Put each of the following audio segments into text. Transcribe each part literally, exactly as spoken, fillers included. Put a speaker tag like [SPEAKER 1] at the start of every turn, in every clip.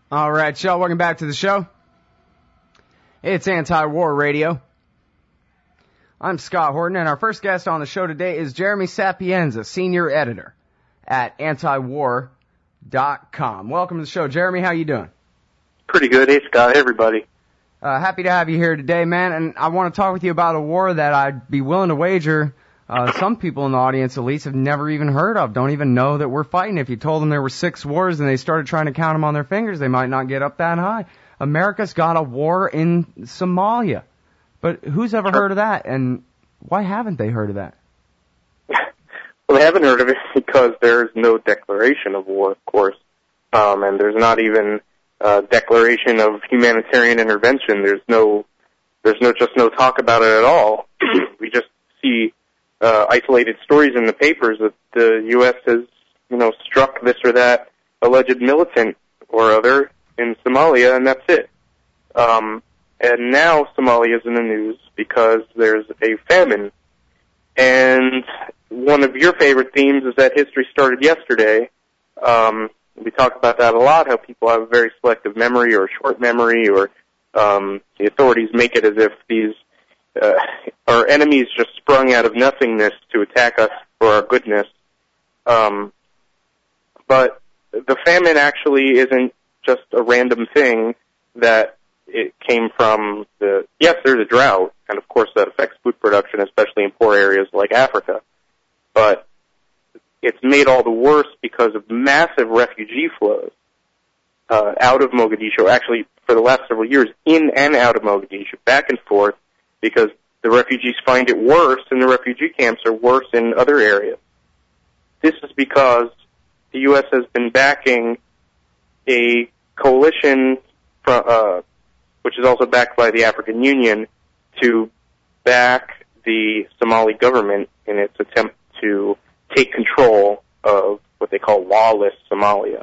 [SPEAKER 1] All right, y'all, welcome back to the show. It's Anti-War Radio. I'm Scott Horton, and our first guest on the show today is Jeremy Sapienza, senior editor at antiwar dot com. Welcome to the show. Jeremy, how you doing?
[SPEAKER 2] Pretty good. Hey, Scott. Hey, everybody.
[SPEAKER 1] Uh, happy to have you here today, man, and I want to talk with you about a war that I'd be willing to wager uh, some people in the audience, at least, have never even heard of, don't even know that we're fighting. If you told them there were six wars and they started trying to count them on their fingers, they might not get up that high. America's got a war in Somalia. But who's ever heard of that, and why haven't they heard of that?
[SPEAKER 2] Well, they haven't heard of it because there's no declaration of war, of course, um, and there's not even a declaration of humanitarian intervention. There's no, there's no, just no talk about it at all. We just see uh, isolated stories in the papers that the U S has, you know, struck this or that alleged militant or other in Somalia, and that's it. Um, and now Somalia is in the news because there's a famine. And one of your favorite themes is that history started yesterday. Um, we talk about that a lot, how people have a very selective memory or short memory, or um, the authorities make it as if these uh, our enemies just sprung out of nothingness to attack us for our goodness. Um, but the famine actually isn't just a random thing that it came from the, yes, there's a drought, and of course that affects food production, especially in poor areas like Africa, but it's made all the worse because of massive refugee flows uh, out of Mogadishu, actually for the last several years, in and out of Mogadishu, back and forth, because the refugees find it worse, and the refugee camps are worse in other areas. This is because the U S has been backing a coalition from, uh, which is also backed by the African Union, to back the Somali government in its attempt to take control of what they call lawless Somalia.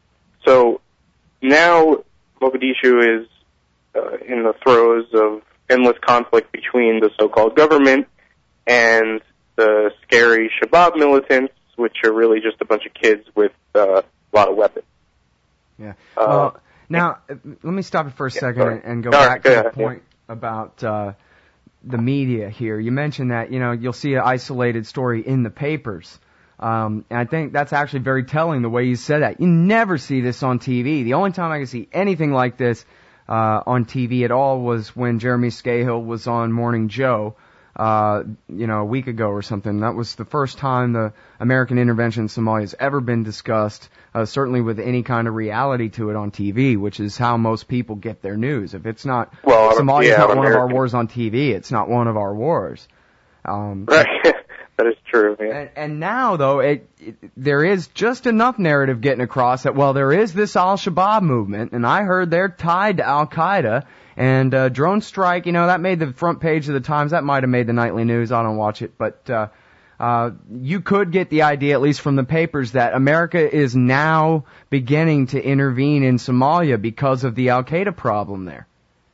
[SPEAKER 2] So now Mogadishu is uh, in the throes of endless conflict between the so-called government and the scary Shabab militants, which are really just a bunch of kids with uh, a lot of weapons.
[SPEAKER 1] Yeah.
[SPEAKER 2] Uh,
[SPEAKER 1] well, now, let me stop you for a
[SPEAKER 2] yeah,
[SPEAKER 1] second
[SPEAKER 2] sorry.
[SPEAKER 1] and go
[SPEAKER 2] Sorry,
[SPEAKER 1] back
[SPEAKER 2] go
[SPEAKER 1] to
[SPEAKER 2] ahead,
[SPEAKER 1] the point
[SPEAKER 2] yeah.
[SPEAKER 1] about uh, the media here. You mentioned that, you know, you'll see an isolated story in the papers. Um, and I think that's actually very telling, the way you said that. You never see this on T V. The only time I can see anything like this uh, on T V at all was when Jeremy Scahill was on Morning Joe, uh, you know, a week ago or something. That was the first time the American intervention in Somalia has ever been discussed, uh, certainly with any kind of reality to it on T V, which is how most people get their news. If it's not,
[SPEAKER 2] well,
[SPEAKER 1] Somalia's
[SPEAKER 2] yeah,
[SPEAKER 1] not one
[SPEAKER 2] American.
[SPEAKER 1] of our wars on T V, it's not one of our wars. Um,
[SPEAKER 2] right. That is true. Yeah.
[SPEAKER 1] And, and now, though, it, it, there is just enough narrative getting across that, well, there is this Al-Shabaab movement, and I heard they're tied to Al-Qaeda, and uh, drone strike, you know, that made the front page of the Times. That might have made the nightly news. I don't watch it, but uh, uh, you could get the idea, at least from the papers, that America is now beginning to intervene in Somalia because of the Al-Qaeda problem there,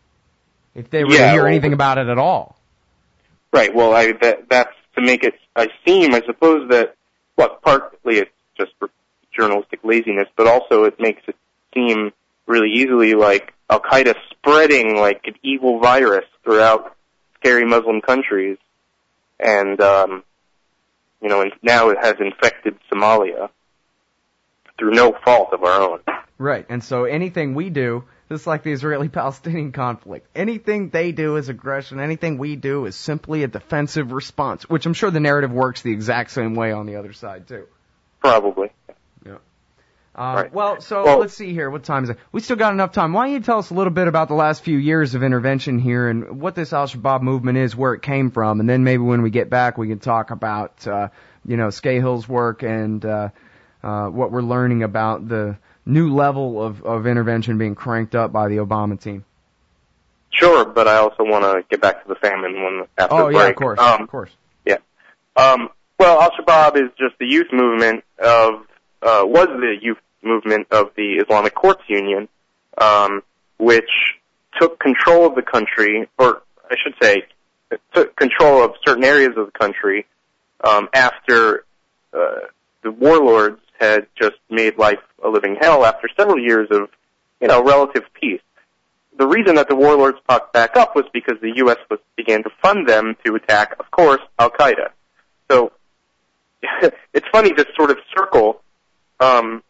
[SPEAKER 1] if they really
[SPEAKER 2] yeah,
[SPEAKER 1] hear
[SPEAKER 2] well,
[SPEAKER 1] anything about it at all.
[SPEAKER 2] Right. Well, I, that, that's to make it I seem, I suppose that, well, partly it's just for journalistic laziness, but also it makes it seem really easily like Al-Qaeda spreading like an evil virus throughout scary Muslim countries. And, um, you know, and now it has infected Somalia through no fault of our own.
[SPEAKER 1] Right. And so anything we do, just like the Israeli-Palestinian conflict, anything they do is aggression, anything we do is simply a defensive response, which I'm sure the narrative works the exact same way on the other side, too.
[SPEAKER 2] Probably.
[SPEAKER 1] Yeah. Um,
[SPEAKER 2] right.
[SPEAKER 1] Well, so
[SPEAKER 2] well,
[SPEAKER 1] let's see here. What time is it? We still got enough time. Why don't you tell us a little bit about the last few years of intervention here and what this Al-Shabaab movement is, where it came from, and then maybe when we get back we can talk about, uh, you know, Scahill's work and uh, uh, what we're learning about the new level of, of intervention being cranked up by the Obama team.
[SPEAKER 2] Sure, but I also want to get back to the famine one after
[SPEAKER 1] oh,
[SPEAKER 2] the break.
[SPEAKER 1] Oh, yeah, of course,
[SPEAKER 2] um,
[SPEAKER 1] of course.
[SPEAKER 2] Yeah. Um, well, Al-Shabaab is just the youth movement of, uh, was the youth movement of the Islamic Courts Union, um, which took control of the country, or I should say, took control of certain areas of the country, um, after, uh, the warlords had just made life a living hell after several years of you know, relative peace. The reason that the warlords popped back up was because the U S was, began to fund them to attack, of course, Al-Qaeda. So it's funny, this sort of circle. Um,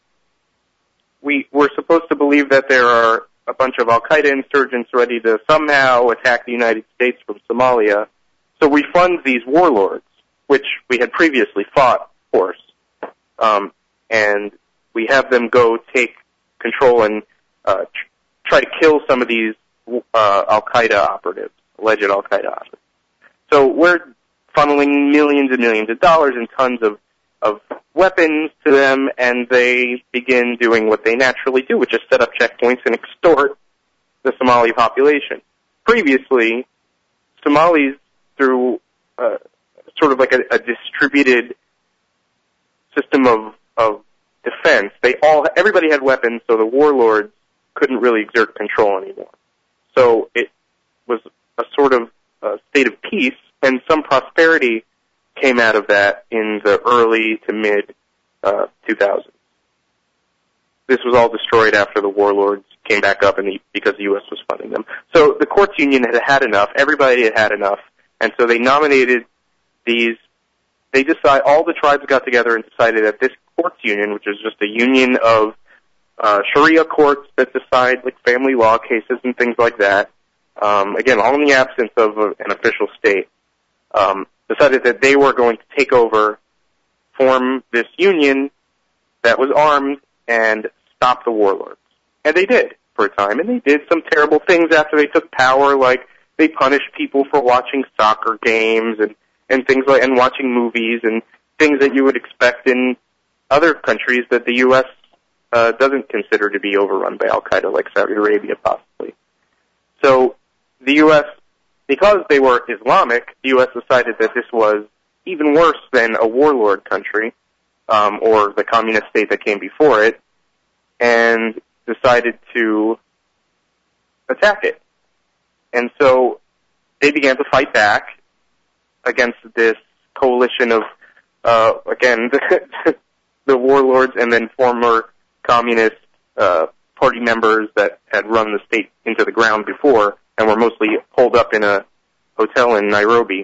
[SPEAKER 2] we, we're supposed to believe that there are a bunch of Al-Qaeda insurgents ready to somehow attack the United States from Somalia. So we fund these warlords, which we had previously fought, of course. Um, and we have them go take control and uh, tr- try to kill some of these uh, Al-Qaeda operatives, alleged Al-Qaeda operatives. So we're funneling millions and millions of dollars and tons of, of weapons to them, and they begin doing what they naturally do, which is set up checkpoints and extort the Somali population. Previously, Somalis, through uh, sort of like a, a distributed system of, of defense, they all, everybody had weapons, so the warlords couldn't really exert control anymore. So it was a sort of uh, state of peace, and some prosperity came out of that in the early to mid uh, two thousands. This was all destroyed after the warlords came back up, and the, because the U S was funding them. So the courts union had had enough. Everybody had had enough, and so they nominated these. They decide all the tribes got together and decided that this courts union, which is just a union of uh, Sharia courts that decide like family law cases and things like that. Um, again, all in the absence of a, an official state. Um, decided that they were going to take over, form this union that was armed, and stop the warlords. And they did for a time, and they did some terrible things after they took power, like they punished people for watching soccer games and, and things like, and watching movies and things that you would expect in other countries that the U S uh, doesn't consider to be overrun by Al-Qaeda, like Saudi Arabia possibly. So the U S, because they were Islamic, the U S decided that this was even worse than a warlord country, um, or the communist state that came before it, and decided to attack it. And so they began to fight back against this coalition of, uh, again, the, the warlords and then former communist uh, party members that had run the state into the ground before and were mostly holed up in a hotel in Nairobi,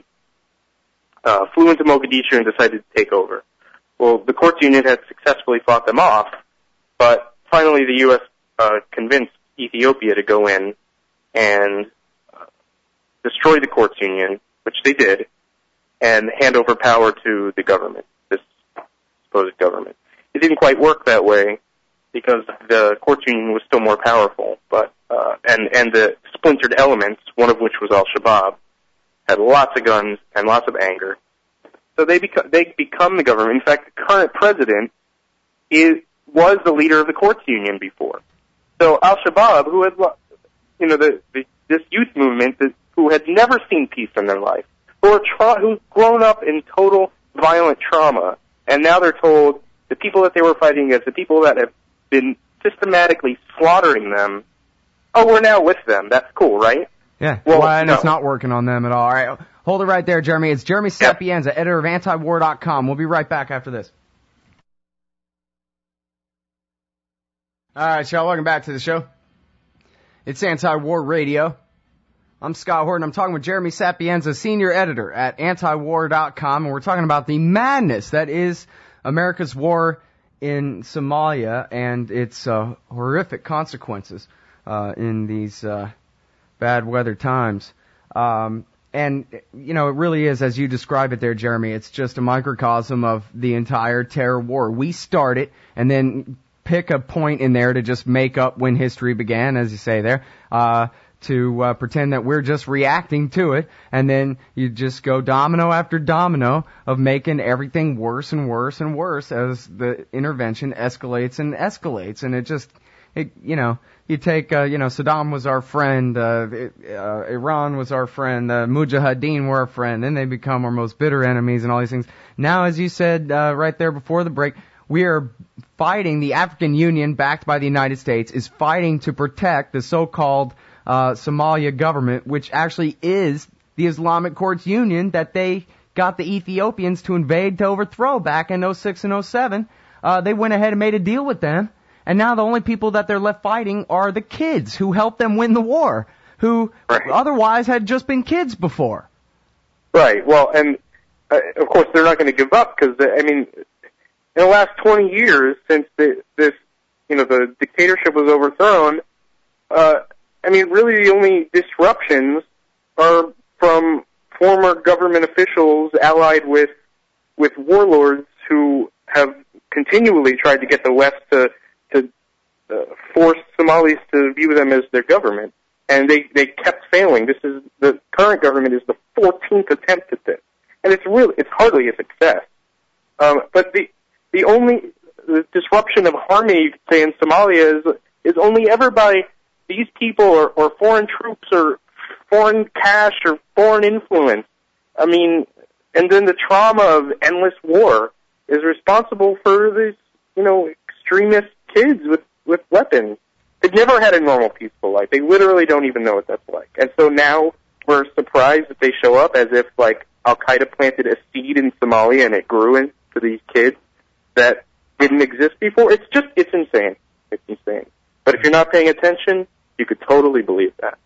[SPEAKER 2] uh, flew into Mogadishu and decided to take over. Well, the courts union had successfully fought them off, but finally the U S uh, convinced Ethiopia to go in and uh, destroy the courts union, which they did, and hand over power to the government, this supposed government. It didn't quite work that way because the courts union was still more powerful, but uh, and and the splintered elements, one of which was Al-Shabaab, had lots of guns and lots of anger. So they become they become the government. In fact, the current president is was the leader of the courts union before. So Al-Shabaab, who had, you know, the, the this youth movement, that, who had never seen peace in their life, who are tra- who've grown up in total violent trauma, and now they're told the people that they were fighting against, the people that have been systematically slaughtering them, oh, we're now with them. That's cool, right?
[SPEAKER 1] Yeah,
[SPEAKER 2] well,
[SPEAKER 1] well and
[SPEAKER 2] no.
[SPEAKER 1] It's not working on them at all. All right, hold it right there, Jeremy. It's Jeremy Sapienza, yeah. editor of anti war dot com. We'll be right back after this. All right, y'all, welcome back to the show. It's Anti-War Radio. I'm Scott Horton. I'm talking with Jeremy Sapienza, senior editor at anti war dot com, and we're talking about the madness that is America's war in Somalia and its uh, horrific consequences uh, in these uh, bad weather times. Um, and, you know, it really is, as you describe it there, Jeremy, it's just a microcosm of the entire terror war. We start it and then pick a point in there to just make up when history began, as you say there, uh, to uh, pretend that we're just reacting to it, and then you just go domino after domino of making everything worse and worse and worse as the intervention escalates and escalates, and it just, it, you know, you take, uh, you know, Saddam was our friend, uh, uh, Iran was our friend, uh, Mujahideen were our friend, then they become our most bitter enemies and all these things. Now, as you said uh, right there before the break, we are fighting, the African Union, backed by the United States, is fighting to protect the so-called uh, Somalia government, which actually is the Islamic Courts Union that they got the Ethiopians to invade to overthrow back in oh six and oh seven. Uh, they went ahead and made a deal with them, And now the only people that they're left fighting are the kids who helped them win the war, who right. otherwise had just been kids before.
[SPEAKER 2] Right. Well, and uh, of course they're not going to give up because, I mean, in the last twenty years since the, this, you know, the dictatorship was overthrown, uh, I mean, really the only disruptions are from former government officials allied with with warlords who have continually tried to get the West to to uh, force Somalis to view them as their government, and they they kept failing. This is the current government is the fourteenth attempt at this, and it's really it's hardly a success. Um, but the the only the disruption of harmony, you could say, in Somalia is is only ever by these people or, or foreign troops or foreign cash or foreign influence. I mean, and then the trauma of endless war is responsible for these, you know, extremist kids with, with weapons. They've never had a normal, peaceful life. They literally don't even know what that's like. And so now we're surprised that they show up as if, like, Al-Qaeda planted a seed in Somalia and it grew into these kids that didn't exist before. It's just, it's insane. It's insane. But if you're not paying attention, you could totally believe that.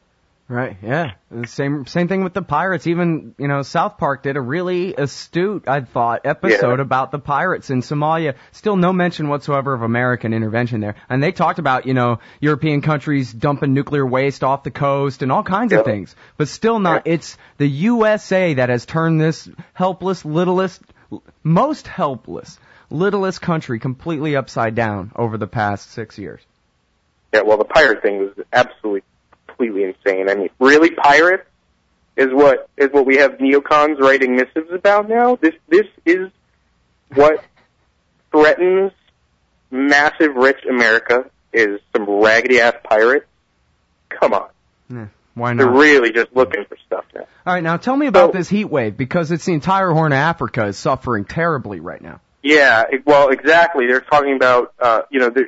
[SPEAKER 1] Right, yeah. The same same thing with the pirates. Even, you know, South Park did a really astute, I thought, episode yeah. about the pirates in Somalia. Still no mention whatsoever of American intervention there. And they talked about, you know, European countries dumping nuclear waste off the coast and all kinds yeah. of things. But still not. Yeah. It's the U S A that has turned this helpless, littlest, most helpless, littlest country completely upside down over the past six years.
[SPEAKER 2] Yeah, well, the pirate thing was absolutely completely insane. I mean, really, pirates is what is what we have neocons writing missives about now. This this is what threatens massive, rich America is some raggedy ass pirates. Come on,
[SPEAKER 1] yeah, why not?
[SPEAKER 2] They're really just looking for stuff now.
[SPEAKER 1] All right, now tell me about so, this heat wave, because it's the entire Horn of Africa is suffering terribly right now.
[SPEAKER 2] Yeah, well, exactly. They're talking about uh, you know the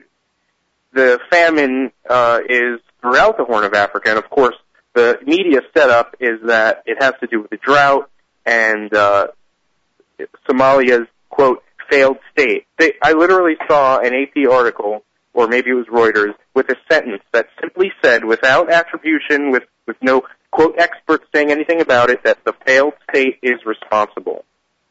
[SPEAKER 2] the famine uh, is throughout the Horn of Africa, and of course the media setup is that it has to do with the drought and uh, Somalia's, quote, failed state. They, I literally saw an A P article, or maybe it was Reuters, with a sentence that simply said, without attribution, with, with no, quote, experts saying anything about it, that the failed state is responsible.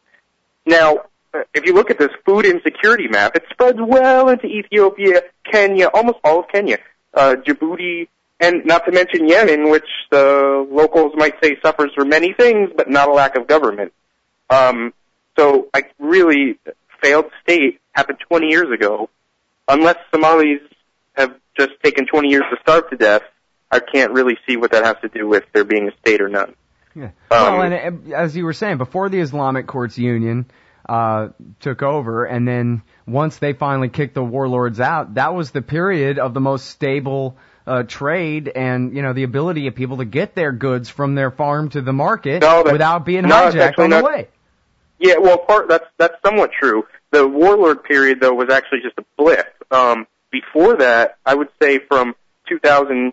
[SPEAKER 2] Now, if you look at this food insecurity map, it spreads well into Ethiopia, Kenya, almost all of Kenya, uh, Djibouti, and not to mention Yemen, which the locals might say suffers from many things, but not a lack of government. Um, so, I really, failed state happened twenty years ago. Unless Somalis have just taken twenty years to starve to death, I can't really see what that has to do with there being a state or none.
[SPEAKER 1] Yeah. Um, well, and as you were saying, before the Islamic Courts Union uh took over, and then once they finally kicked the warlords out, that was the period of the most stable uh trade and, you know, the ability of people to get their goods from their farm to the market no, that, without being no, hijacked on the not, way.
[SPEAKER 2] Yeah, well, part that's that's somewhat true. The warlord period, though, was actually just a blip. Um, before that, I would say from two thousand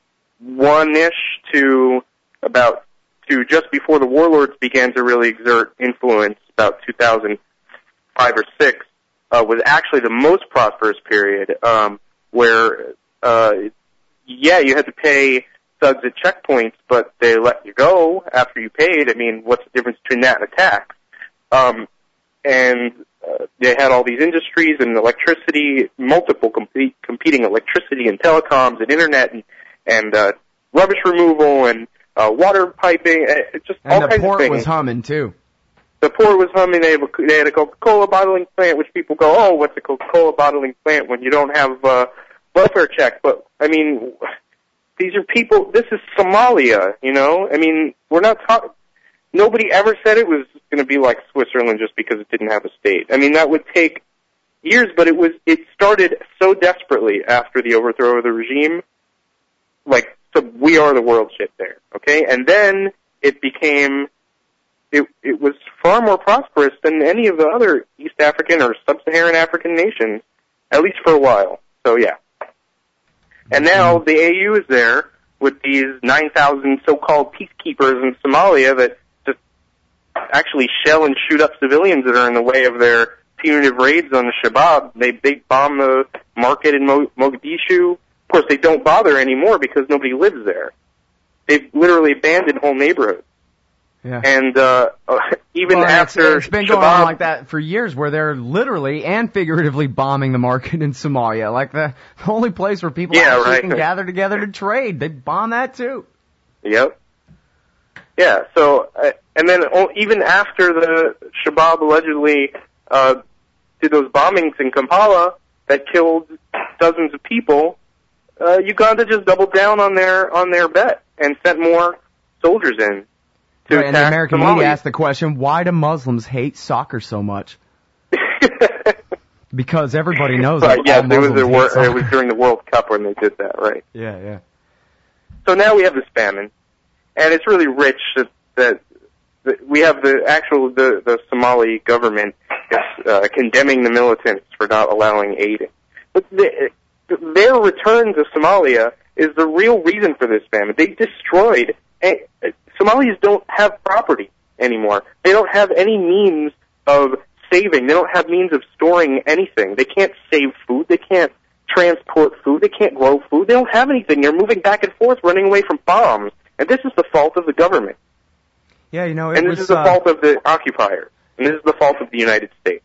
[SPEAKER 2] one-ish to about to just before the warlords began to really exert influence, about two thousand five or six, uh, was actually the most prosperous period, um, where, uh, yeah, you had to pay thugs at checkpoints, but they let you go after you paid. I mean, what's the difference between that and a tax? Um, and uh, they had all these industries and electricity, multiple compete, competing electricity and telecoms and internet and, and uh, rubbish removal and uh, water piping, uh, just
[SPEAKER 1] and
[SPEAKER 2] all kinds of things.
[SPEAKER 1] And the port was humming, too.
[SPEAKER 2] The port was humming. They, have a, they had a Coca-Cola bottling plant, which people go, oh, what's a Coca-Cola bottling plant when you don't have uh, welfare check? But, I mean, these are people, this is Somalia, you know? I mean, we're not talking, nobody ever said it was going to be like Switzerland just because it didn't have a state. I mean, that would take years, but it was, it started so desperately after the overthrow of the regime, like, so we are the world shit there, okay? And then it became, it, it was far more prosperous than any of the other East African or Sub-Saharan African nations, at least for a while. So, yeah. And now the A U is there with these nine thousand so-called peacekeepers in Somalia that just actually shell and shoot up civilians that are in the way of their punitive raids on the Shabab. They they bomb the market in Mo- Mogadishu. Of course, they don't bother anymore because nobody lives there. They've literally abandoned whole neighborhoods.
[SPEAKER 1] Yeah.
[SPEAKER 2] And uh, even
[SPEAKER 1] well,
[SPEAKER 2] after
[SPEAKER 1] it's, it's been
[SPEAKER 2] Shabab,
[SPEAKER 1] going on like that for years, where they're literally and figuratively bombing the market in Somalia, like the, the only place where people
[SPEAKER 2] yeah,
[SPEAKER 1] actually
[SPEAKER 2] right.
[SPEAKER 1] can gather together to trade. They bomb that too.
[SPEAKER 2] Yep. Yeah. So, uh, and then oh, even after the Shabab allegedly uh, did those bombings in Kampala that killed dozens of people, uh, Uganda just doubled down on their on their bet and sent more soldiers in. To
[SPEAKER 1] right, and the American
[SPEAKER 2] Somalia.
[SPEAKER 1] media asked the question, why do Muslims hate soccer so much? Because everybody knows that
[SPEAKER 2] but, yes,
[SPEAKER 1] all
[SPEAKER 2] it was,
[SPEAKER 1] Muslims
[SPEAKER 2] a
[SPEAKER 1] hate
[SPEAKER 2] war,
[SPEAKER 1] soccer.
[SPEAKER 2] it was during the World Cup when they did that, right?
[SPEAKER 1] Yeah, yeah.
[SPEAKER 2] So now we have this famine, and it's really rich that, that, that we have the actual, the, the Somali government is uh, condemning the militants for not allowing aid. But the, their return to Somalia is the real reason for this famine. They destroyed... Somalis don't have property anymore. They don't have any means of saving. They don't have means of storing anything. They can't save food. They can't transport food. They can't grow food. They don't have anything. They're moving back and forth, running away from bombs. And this is the fault of the government.
[SPEAKER 1] Yeah, you know, it
[SPEAKER 2] and this
[SPEAKER 1] was,
[SPEAKER 2] is the
[SPEAKER 1] uh,
[SPEAKER 2] fault of the occupiers. And this is the fault of the United States.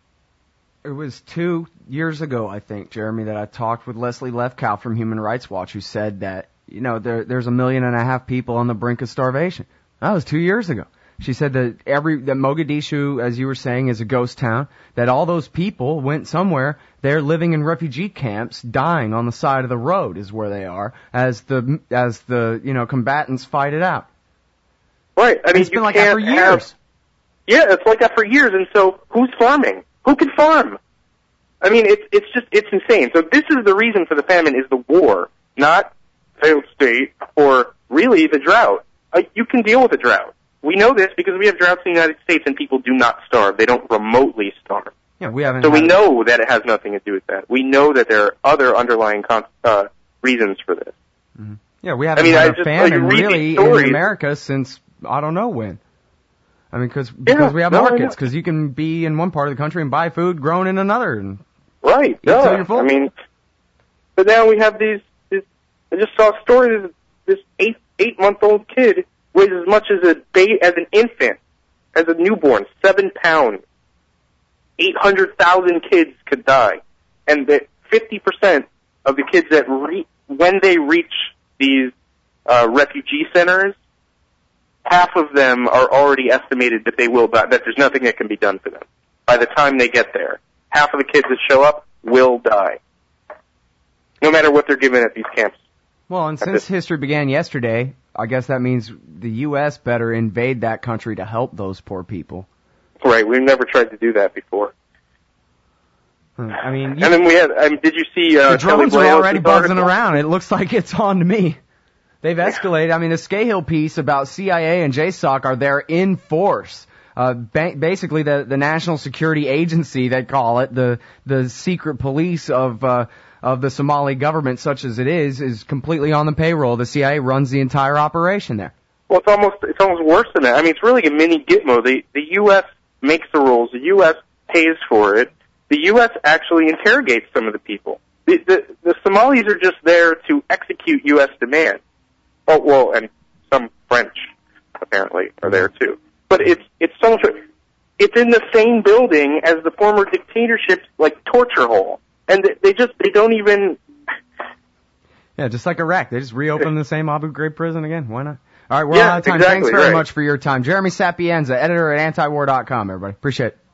[SPEAKER 1] It was two years ago, I think, Jeremy, that I talked with Leslie Lefkow from Human Rights Watch, who said that, you know, there, there's a million and a half people on the brink of starvation. That was two years ago. She said that every, that Mogadishu, as you were saying, is a ghost town, that all those people went somewhere, they're living in refugee camps, dying on the side of the road is where they are, as the, as the, you know, combatants fight it out.
[SPEAKER 2] Right. I mean,
[SPEAKER 1] and it's been
[SPEAKER 2] you
[SPEAKER 1] like that for
[SPEAKER 2] can't
[SPEAKER 1] years.
[SPEAKER 2] Have, yeah, it's like that for years, and so who's farming? Who can farm? I mean, it's, it's just, it's insane. So this is the reason for the famine, is the war, not failed state, or really the drought. Uh, you can deal with a drought. We know this because we have droughts in the United States and people do not starve. They don't remotely starve.
[SPEAKER 1] Yeah, we haven't.
[SPEAKER 2] So we
[SPEAKER 1] had
[SPEAKER 2] know that it has nothing to do with that. We know that there are other underlying con- uh, reasons for this.
[SPEAKER 1] Mm-hmm. Yeah, we haven't
[SPEAKER 2] I mean,
[SPEAKER 1] had
[SPEAKER 2] I
[SPEAKER 1] a
[SPEAKER 2] just,
[SPEAKER 1] famine
[SPEAKER 2] like, read
[SPEAKER 1] really
[SPEAKER 2] these stories.
[SPEAKER 1] in America since I don't know when. I mean, cause, because
[SPEAKER 2] Yeah,
[SPEAKER 1] we have
[SPEAKER 2] no, I
[SPEAKER 1] markets,
[SPEAKER 2] know.
[SPEAKER 1] because you can be in one part of the country and buy food grown in another. And
[SPEAKER 2] Right,
[SPEAKER 1] Eat till
[SPEAKER 2] duh.
[SPEAKER 1] you're full.
[SPEAKER 2] I mean, but now we have these, these I just saw a story that this eight, eight month old kid weighs as much as a ba- as an infant, as a newborn, seven pounds. eight hundred thousand kids could die. And that fifty percent of the kids that re- when they reach these, uh, refugee centers, half of them are already estimated that they will die, that there's nothing that can be done for them. By the time they get there, half of the kids that show up will die. No matter what they're given at these camps.
[SPEAKER 1] well, and since history began yesterday, I guess that means the U S better invade that country to help those poor people.
[SPEAKER 2] Right, we've never tried to do that before.
[SPEAKER 1] Hmm. I mean, you,
[SPEAKER 2] And then we had, I mean, did you see, uh,
[SPEAKER 1] the drones
[SPEAKER 2] Kelly
[SPEAKER 1] are
[SPEAKER 2] Blaios'
[SPEAKER 1] already buzzing
[SPEAKER 2] article?
[SPEAKER 1] around. It looks like it's on to me. They've escalated. I mean, the Scahill piece about C I A and J SOC are there in force. Uh, ba- basically, the the National Security Agency, they call it, the the secret police of uh, of the Somali government, such as it is, is completely on the payroll. The C I A runs the entire operation there.
[SPEAKER 2] Well, it's almost, it's almost worse than that. I mean, it's really a mini Gitmo. The, the U S makes the rules. The U S pays for it. The U S actually interrogates some of the people. The, the, the Somalis are just there to execute U S demands. Oh, well, and some French, apparently, are there too. But it's, it's so much, it's in the same building as the former dictatorship's, like, torture hole. And they, they just, they don't even...
[SPEAKER 1] Yeah, just like Iraq. They just reopened the same Abu Ghraib prison again. Why not? All right, we're
[SPEAKER 2] Yeah,
[SPEAKER 1] out of time.
[SPEAKER 2] exactly,
[SPEAKER 1] Thanks very
[SPEAKER 2] right.
[SPEAKER 1] much for your time. Jeremy Sapienza, editor at anti war dot com, everybody. Appreciate it.